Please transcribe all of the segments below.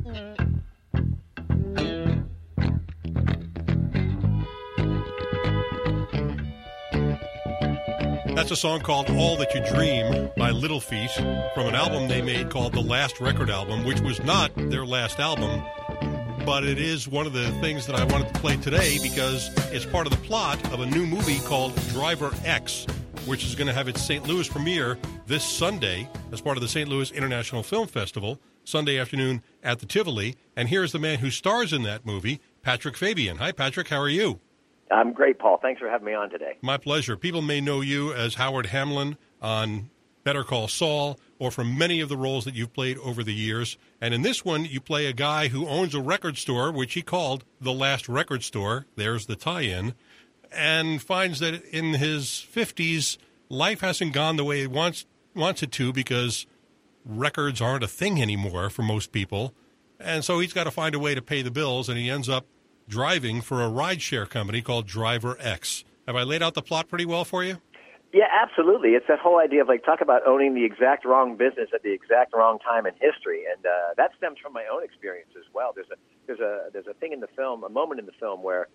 That's a song called All That You Dream by Little Feat from an album they made called The Last Record Album, which was not their last album, but it is one of the things that I wanted to play today because it's part of the plot of a new movie called Driver X, which is going to have its St. Louis premiere this Sunday as part of the St. Louis International Film Festival, Sunday afternoon at the Tivoli. And here's the man who stars in that movie, Patrick Fabian. Hi, Patrick. How are you? I'm great, Paul. Thanks for having me on today. My pleasure. People may know you as Howard Hamlin on Better Call Saul or from many of the roles that you've played over the years. And in this one, you play a guy who owns a record store, which he called The Last Record Store. There's the tie-in. And finds that in his 50s, life hasn't gone the way he wants it to because records aren't a thing anymore for most people. And so he's got to find a way to pay the bills, and he ends up driving for a rideshare company called Driver X. Have I laid out the plot pretty well for you? Yeah, absolutely. It's that whole idea of, like, talk about owning the exact wrong business at the exact wrong time in history, and that stems from my own experience as well. There's a thing in the film, a moment in the film where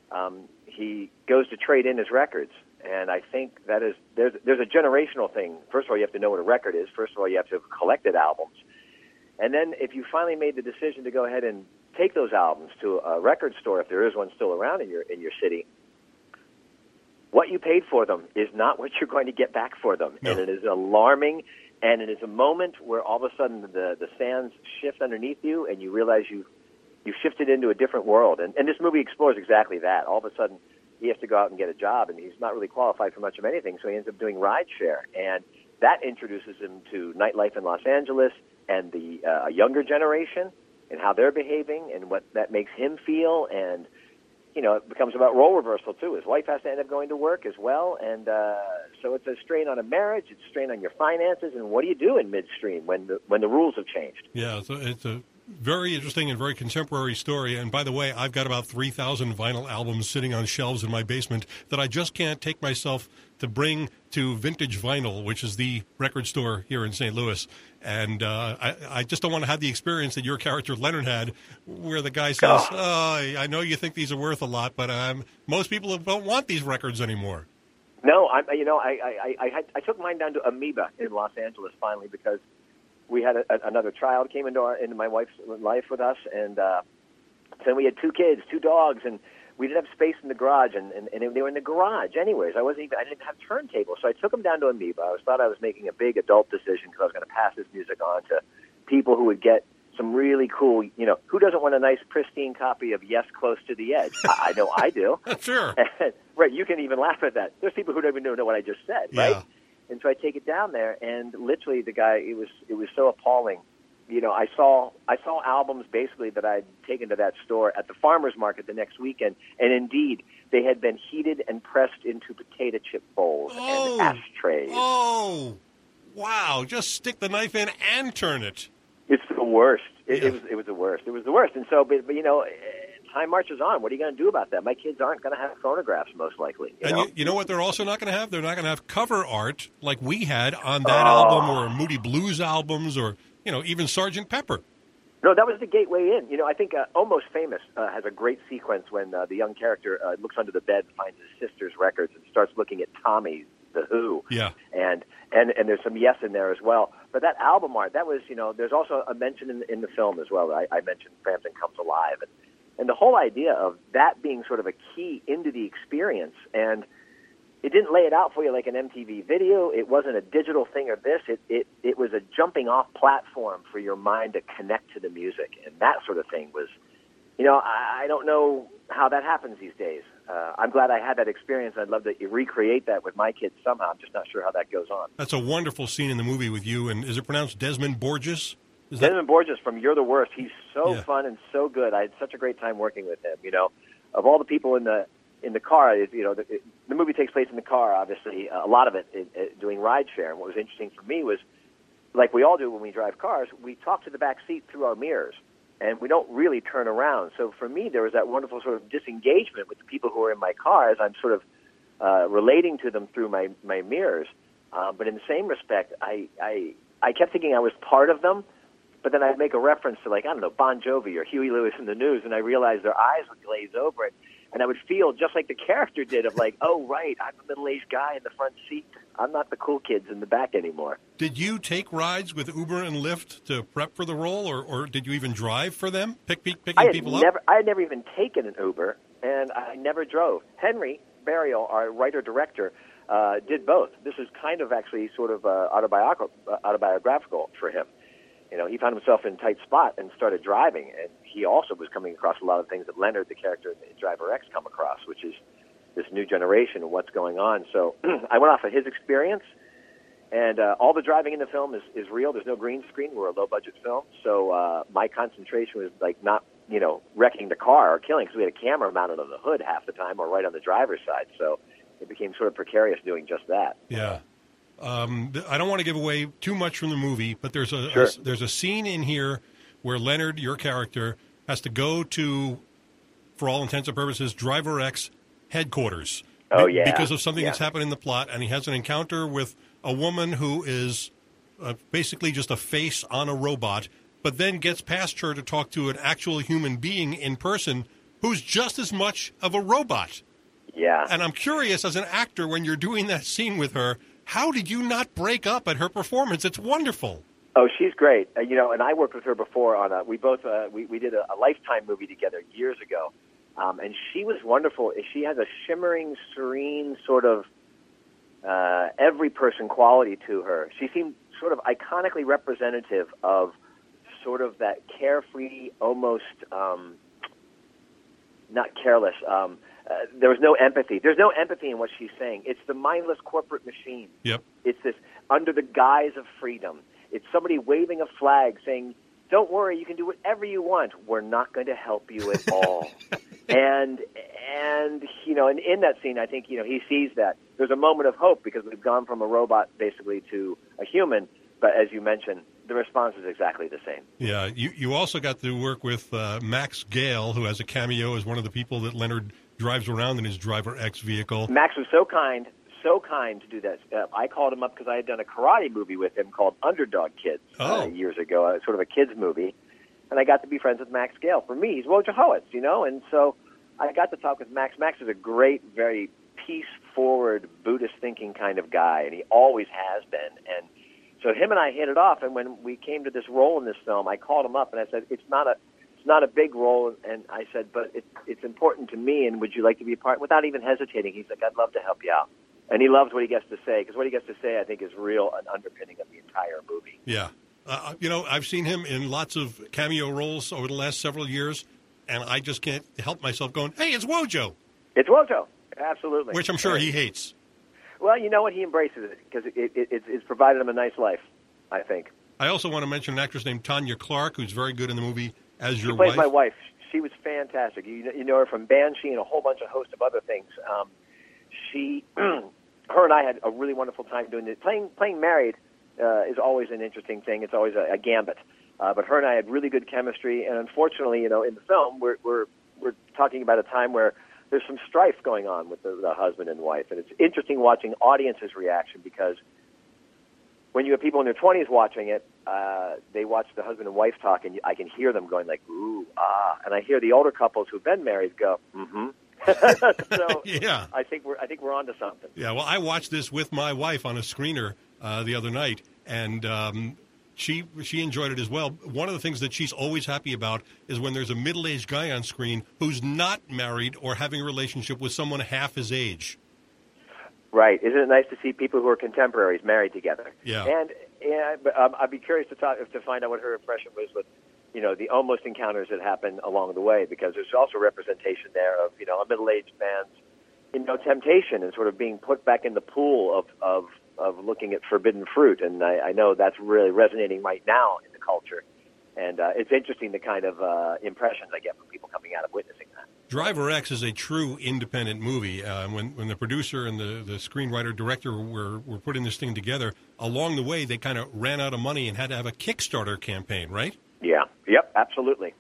he goes to trade in his records, and I think that is there's a generational thing. First of all, you have to know what a record is. First of all, you have to have collected albums, and then if you finally made the decision to go ahead and take those albums to a record store, if there is one still around in your city, what you paid for them is not what you're going to get back for them. No. And it is alarming, and it is a moment where all of a sudden the sands shift underneath you, and you realize you've shifted into a different world. And this movie explores exactly that. All of a sudden, he has to go out and get a job, and he's not really qualified for much of anything, so he ends up doing rideshare. And that introduces him to nightlife in Los Angeles and the younger generation, and how they're behaving and what that makes him feel. And, you know, it becomes about role reversal, too. His wife has to end up going to work as well. And so it's a strain on a marriage. It's a strain on your finances. And what do you do in midstream when the rules have changed? Yeah, it's a very interesting and very contemporary story. And by the way, I've got about 3,000 vinyl albums sitting on shelves in my basement that I just can't take myself to bring to Vintage Vinyl, which is the record store here in St. Louis. And I just don't want to have the experience that your character Leonard had, where the guy says, I know you think these are worth a lot, but most people don't want these records anymore. No, I took mine down to Amoeba in Los Angeles finally because we had another child came into my wife's life with us, and then we had 2 kids, 2 dogs, and we didn't have space in the garage, and they were in the garage anyways. I didn't have turntables, so I took them down to Amoeba. I thought I was making a big adult decision because I was going to pass this music on to people who would get some really cool, you know, who doesn't want a nice pristine copy of Yes, Close to the Edge? I know I do. Sure. Right, you can even laugh at that. There's people who don't even know what I just said, right? Yeah. And so I take it down there, and literally the guy, it was so appalling. You know, I saw albums basically that I'd taken to that store at the farmer's market the next weekend, and indeed, they had been heated and pressed into potato chip bowls and ashtrays. Oh, wow! Just stick the knife in and turn it. It's the worst. It was the worst. It was the worst. And so, but you know, time marches on. What are you going to do about that? My kids aren't going to have phonographs, most likely. You know what they're also not going to have? They're not going to have cover art like we had on that album, or Moody Blues albums, or, you know, even Sgt. Pepper. No, that was the gateway in. You know, I think Almost Famous has a great sequence when the young character looks under the bed and finds his sister's records and starts looking at Tommy, The Who. Yeah. And there's some Yes in there as well. But that album art, that was, you know, there's also a mention in the film as well. I mentioned Frampton Comes Alive. And the whole idea of that being sort of a key into the experience, and it didn't lay it out for you like an MTV video. It wasn't a digital thing or this. It was a jumping-off platform for your mind to connect to the music. And that sort of thing was, you know, I don't know how that happens these days. I'm glad I had that experience. I'd love to recreate that with my kids somehow. I'm just not sure how that goes on. That's a wonderful scene in the movie with you. And is it pronounced Desmond Borges? Desmond Borges from You're the Worst. He's so fun and so good. I had such a great time working with him. You know, of all the people in the car, you know, the movie takes place in the car, obviously, a lot of it doing rideshare. And what was interesting for me was, like we all do when we drive cars, we talk to the back seat through our mirrors, and we don't really turn around. So for me, there was that wonderful sort of disengagement with the people who are in my car as I'm sort of relating to them through my mirrors. But in the same respect, I kept thinking I was part of them, but then I'd make a reference to, like, I don't know, Bon Jovi or Huey Lewis in the News, and I realized their eyes would glaze over it. And I would feel just like the character did of like, oh, right, I'm a middle-aged guy in the front seat. I'm not the cool kids in the back anymore. Did you take rides with Uber and Lyft to prep for the role, or did you even drive for them, picking people up? I had never even taken an Uber, and I never drove. Henry Burial, our writer-director, did both. This is kind of actually sort of autobiographical for him. You know, he found himself in a tight spot and started driving, and he also was coming across a lot of things that Leonard, the character in Driver X, come across, which is this new generation and what's going on. So I went off of his experience, and all the driving in the film is real. There's no green screen. We're a low-budget film, so my concentration was like not, you know, wrecking the car or killing, because we had a camera mounted on the hood half the time or right on the driver's side. So it became sort of precarious doing just that. Yeah. I don't want to give away too much from the movie, but there's a scene in here where Leonard, your character, has to go to, for all intents and purposes, Driver X headquarters. Oh, yeah. Because of something that's happened in the plot, and he has an encounter with a woman who is basically just a face on a robot, but then gets past her to talk to an actual human being in person who's just as much of a robot. Yeah. And I'm curious, as an actor, when you're doing that scene with her, how did you not break up at her performance? It's wonderful. Oh, she's great. You know, and I worked with her before on we did a Lifetime movie together years ago. And she was wonderful. She has a shimmering, serene sort of every person quality to her. She seemed sort of iconically representative of sort of that carefree, almost not careless. There was no empathy. There's no empathy in what she's saying. It's the mindless corporate machine. Yep. It's this under the guise of freedom. It's somebody waving a flag saying, don't worry, you can do whatever you want. We're not going to help you at all. and you know, and in that scene, I think, you know, he sees that. There's a moment of hope because we've gone from a robot basically to a human. But as you mentioned, the response is exactly the same. Yeah. You also got to work with Max Gale, who has a cameo as one of the people that Leonard drives around in his Driver X vehicle. Max was so kind to do that. I called him up because I had done a karate movie with him called Underdog Kids years ago, sort of a kids movie. And I got to be friends with Max Gale. For me, he's Wojo Howitz, you know, and so I got to talk with Max. Max is a great, very peace-forward, Buddhist-thinking kind of guy, and he always has been. And so him and I hit it off, and when we came to this role in this film, I called him up and I said, it's not a big role, and I said, but it's important to me, and would you like to be a part? Without even hesitating, he's like, I'd love to help you out. And he loves what he gets to say, because what he gets to say, I think, is real an underpinning of the entire movie. Yeah. You know, I've seen him in lots of cameo roles over the last several years, and I just can't help myself going, hey, it's Wojo. It's Wojo, absolutely. Which I'm sure he hates. Well, you know what? He embraces it, because it's provided him a nice life, I think. I also want to mention an actress named Tanya Clark, who's very good in the movie as your wife. She plays my wife. She was fantastic. You know her from Banshee and a whole bunch of host of other things. Her and I had a really wonderful time doing it. Playing married is always an interesting thing. It's always a gambit. But her and I had really good chemistry. And unfortunately, you know, in the film, we're talking about a time where there's some strife going on with the husband and wife. And it's interesting watching audiences' reaction, because when you have people in their 20s watching it, they watch the husband and wife talk, and I can hear them going like, ooh, ah. And I hear the older couples who've been married go, mm-hmm. So yeah. I think we're onto something. Yeah, well, I watched this with my wife on a screener the other night, and she enjoyed it as well. One of the things that she's always happy about is when there's a middle-aged guy on screen who's not married or having a relationship with someone half his age. Right. Isn't it nice to see people who are contemporaries married together? Yeah. And but I'd be curious to find out what her impression was with, you know, the almost encounters that happen along the way, because there's also representation there of, you know, a middle-aged man's, you know, temptation and sort of being put back in the pool of looking at forbidden fruit. And I know that's really resonating right now in the culture. And it's interesting the kind of impressions I get from people coming out of witnessing that. Driver X is a true independent movie. When the producer and the screenwriter director were putting this thing together, along the way they kind of ran out of money and had to have a Kickstarter campaign, right? Yeah. Yep. Absolutely.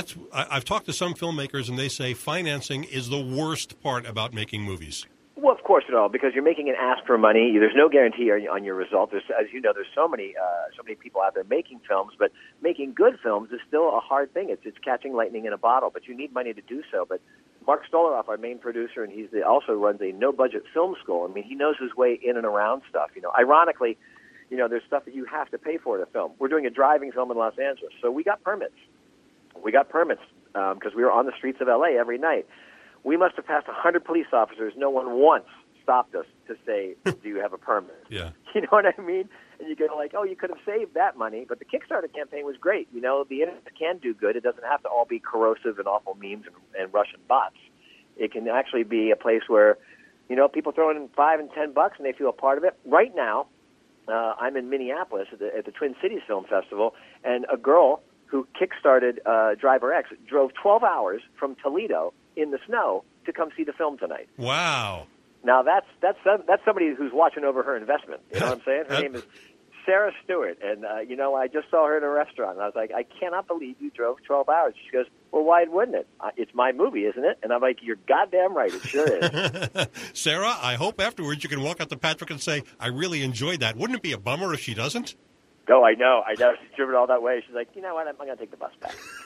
I've talked to some filmmakers, and they say financing is the worst part about making movies. Well, of course. course at all, because you're making an ask for money. There's no guarantee on your result. As you know, there's so many people out there making films, but making good films is still a hard thing. It's catching lightning in a bottle, but you need money to do so. But Mark Stolaroff, our main producer, and also runs a no-budget film school. I mean, he knows his way in and around stuff. Ironically, there's stuff that you have to pay for to film. We're doing a driving film in Los Angeles, so we got permits. Because we were on the streets of L.A. every night. We must have passed 100 police officers. No one once stopped us to say, do you have a permit? Yeah. You know what I mean? And you go like, oh, you could have saved that money. But the Kickstarter campaign was great. The internet can do good. It doesn't have to all be corrosive and awful memes and Russian bots. It can actually be a place where, people throw in $5 and $10 and they feel a part of it. Right now, I'm in Minneapolis at the Twin Cities Film Festival, and a girl who kickstarted Driver X drove 12 hours from Toledo in the snow to come see the film tonight. Wow. Now that's somebody who's watching over her investment. You know what I'm saying? Her name is Sarah Stewart, and I just saw her in a restaurant, and I was like, I cannot believe you drove 12 hours. She goes, well, why wouldn't it? It's my movie, isn't it? And I'm like, you're goddamn right, it sure is. Sarah, I hope afterwards you can walk up to Patrick and say, I really enjoyed that. Wouldn't it be a bummer if she doesn't? Oh, I know. She's driven all that way. She's like, you know what? I'm going to take the bus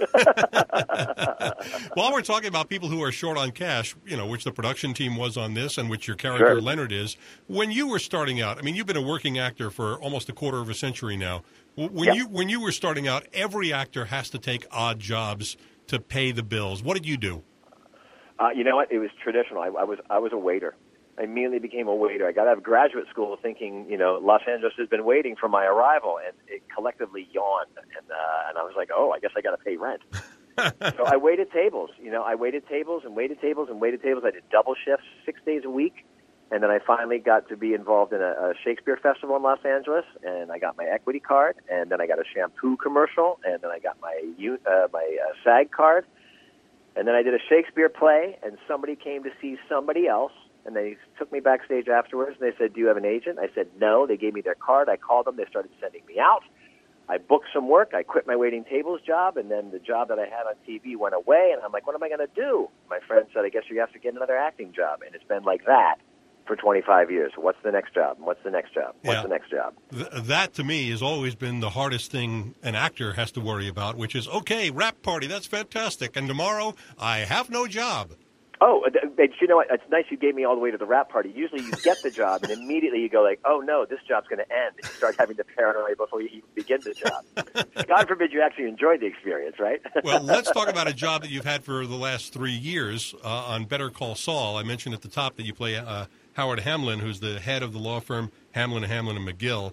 back. While we're talking about people who are short on cash, which the production team was on this and which your character Sure. Leonard is, when you were starting out, you've been a working actor for almost a quarter of a century now. When you were starting out, every actor has to take odd jobs to pay the bills. What did you do? You know what? It was traditional. I was a waiter. I immediately became a waiter. I got out of graduate school thinking, Los Angeles has been waiting for my arrival, and it collectively yawned. And I was like, oh, I guess I got to pay rent. So I waited tables. I waited tables and waited tables and waited tables. I did double shifts 6 days a week. And then I finally got to be involved in a Shakespeare festival in Los Angeles, and I got my equity card, and then I got a shampoo commercial, and then I got my SAG card. And then I did a Shakespeare play, and somebody came to see somebody else. And they took me backstage afterwards, and they said, do you have an agent? I said, no. They gave me their card. I called them. They started sending me out. I booked some work. I quit my waiting tables job, and then the job that I had on TV went away. And I'm like, what am I going to do? My friend said, I guess you have to get another acting job. And it's been like that for 25 years. What's the next job? What's the next job? What's the next job? That, to me, has always been the hardest thing an actor has to worry about, which is, okay, rap party, that's fantastic. And tomorrow, I have no job. Oh, you know what? It's nice you gave me all the way to the rap party. Usually you get the job, and immediately you go like, oh, no, this job's going to end. And you start having the paranoia before you even begin the job. God forbid you actually enjoyed the experience, right? Well, let's talk about a job that you've had for the last 3 years on Better Call Saul. I mentioned at the top that you play Howard Hamlin, who's the head of the law firm Hamlin & McGill.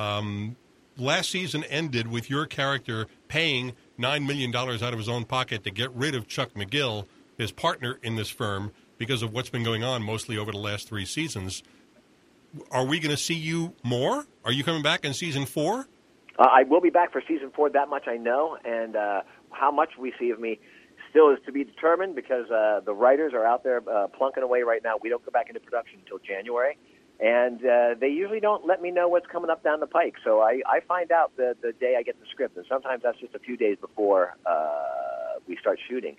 Last season ended with your character paying $9 million out of his own pocket to get rid of Chuck McGill, his partner in this firm, because of what's been going on mostly over the last 3 seasons. Are we going to see you more? Are you coming back in season 4? I will be back for season 4. That much I know. And how much we see of me still is to be determined, because the writers are out there plunking away right now. We don't go back into production until January. And they usually don't let me know what's coming up down the pike. So I find out the day I get the script. And sometimes that's just a few days before we start shooting.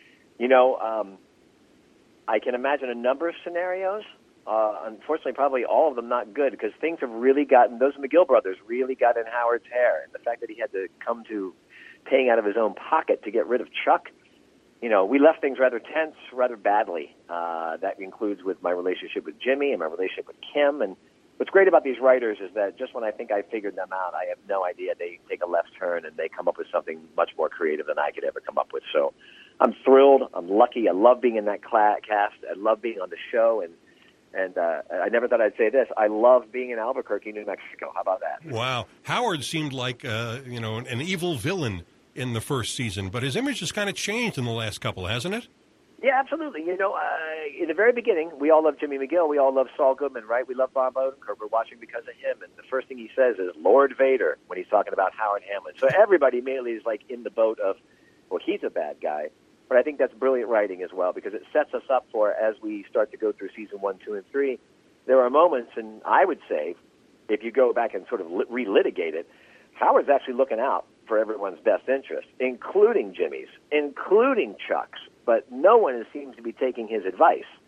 I can imagine a number of scenarios. Unfortunately, probably all of them not good, because things have really gotten, those McGill brothers really got in Howard's hair. And the fact that he had to come to paying out of his own pocket to get rid of Chuck, we left things rather tense, rather badly. That includes with my relationship with Jimmy and my relationship with Kim. And what's great about these writers is that just when I think I figured them out, I have no idea. They take a left turn and they come up with something much more creative than I could ever come up with. So I'm thrilled. I'm lucky. I love being in that cast. I love being on the show. And I never thought I'd say this. I love being in Albuquerque, New Mexico. How about that? Wow. Howard seemed like, an evil villain in the first season, but his image has kind of changed in the last couple, hasn't it? Yeah, absolutely. In the very beginning, we all love Jimmy McGill. We all love Saul Goodman, right? We love Bob Odenkirk. We're watching because of him. And the first thing he says is Lord Vader when he's talking about Howard Hamlin. So everybody immediately is like in the boat of, well, he's a bad guy. But I think that's brilliant writing as well, because it sets us up for, as we start to go through season 1, 2, and 3, there are moments, and I would say, if you go back and sort of relitigate it, Howard's actually looking out for everyone's best interest, including Jimmy's, including Chuck's, but no one seems to be taking his advice.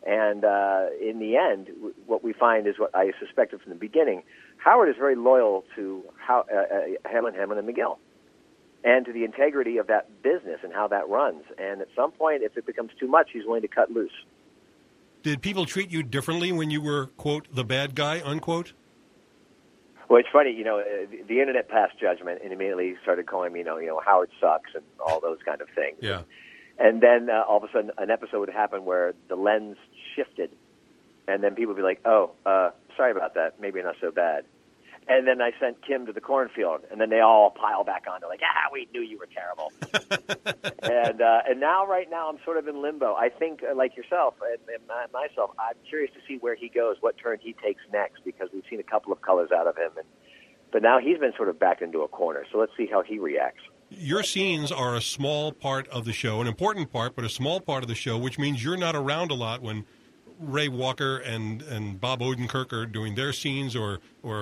And in the end, what we find is what I suspected from the beginning. Howard is very loyal to Hamlin, and McGill, and to the integrity of that business and how that runs. And at some point, if it becomes too much, he's willing to cut loose. Did people treat you differently when you were, quote, the bad guy, unquote? Well, it's funny, the internet passed judgment and immediately started calling me, Howard sucks and all those kind of things. Yeah. And then all of a sudden, an episode would happen where the lens shifted, and then people would be like, "Oh, sorry about that. Maybe not so bad." And then I sent Kim to the cornfield, and then they all pile back on. They're like, we knew you were terrible. And now, right now, I'm sort of in limbo. I think, like yourself and myself, I'm curious to see where he goes, what turn he takes next, because we've seen a couple of colors out of him. But now he's been sort of backed into a corner, so let's see how he reacts. Your scenes are a small part of the show, an important part, but a small part of the show, which means you're not around a lot when Ray Walker and Bob Odenkirk are doing their scenes, or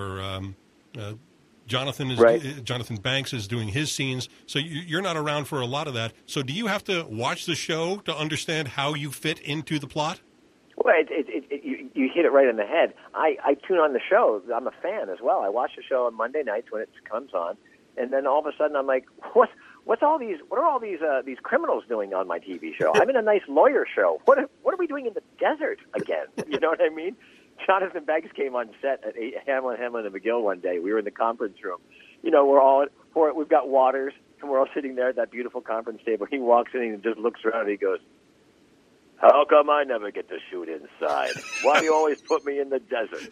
Jonathan Banks is doing his scenes. So you're not around for a lot of that. So do you have to watch the show to understand how you fit into the plot? Well, you hit it right in the head. I tune on the show. I'm a fan as well. I watch the show on Monday nights when it comes on, and then all of a sudden I'm like, what are all these criminals doing on my TV show? I'm in a nice lawyer show. What are we doing in the desert again? You know what I mean? Jonathan Banks came on set at Hamlin and McGill one day. We were in the conference room. We've got Waters, and we're all sitting there at that beautiful conference table. He walks in and just looks around and he goes, "How come I never get to shoot inside? Why do you always put me in the desert?"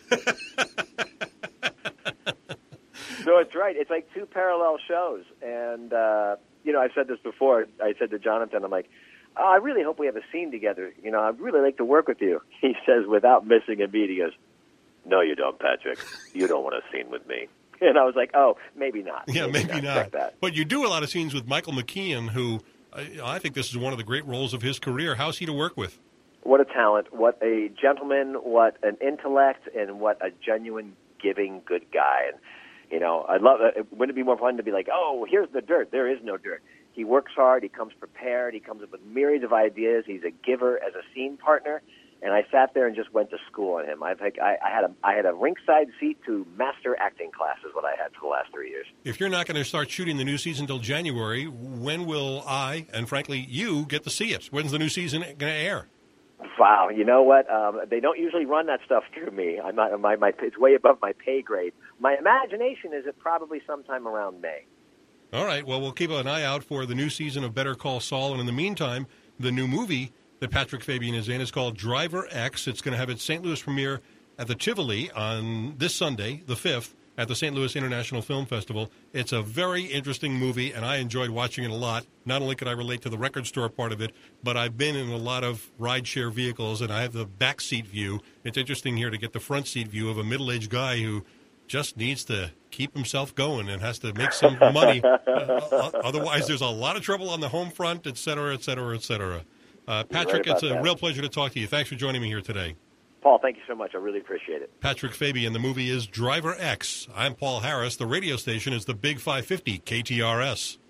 So it's right. It's like two parallel shows. And, I've said this before. I said to Jonathan, I'm like, I really hope we have a scene together. I'd really like to work with you. He says, without missing a beat, he goes, "No, you don't, Patrick. You don't want a scene with me." And I was like, oh, maybe not. Yeah, maybe not. But you do a lot of scenes with Michael McKean, who I think this is one of the great roles of his career. How's he to work with? What a talent. What a gentleman. What an intellect. And what a genuine, giving, good guy. And, I'd love it. Wouldn't it be more fun to be like, oh, here's the dirt. There is no dirt. He works hard. He comes prepared. He comes up with myriads of ideas. He's a giver as a scene partner. And I sat there and just went to school on him. I had a ringside seat to master acting class is what I had for the last 3 years. If you're not going to start shooting the new season until January, when will I, and frankly you, get to see it? When's the new season going to air? Wow, you know what? They don't usually run that stuff through me. It's way above my pay grade. My imagination is it probably sometime around May. All right. Well, we'll keep an eye out for the new season of Better Call Saul. And in the meantime, the new movie that Patrick Fabian is in is called Driver X. It's going to have its St. Louis premiere at the Tivoli on this Sunday, the 5th, at the St. Louis International Film Festival. It's a very interesting movie, and I enjoyed watching it a lot. Not only could I relate to the record store part of it, but I've been in a lot of rideshare vehicles, and I have the back seat view. It's interesting here to get the front seat view of a middle-aged guy who just needs to keep himself going and has to make some money. Otherwise, there's a lot of trouble on the home front, et cetera, et cetera, et cetera. Patrick, it's a real pleasure to talk to you. Thanks for joining me here today. Paul, thank you so much. I really appreciate it. Patrick Fabian. The movie is Driver X. I'm Paul Harris. The radio station is the Big 550 KTRS.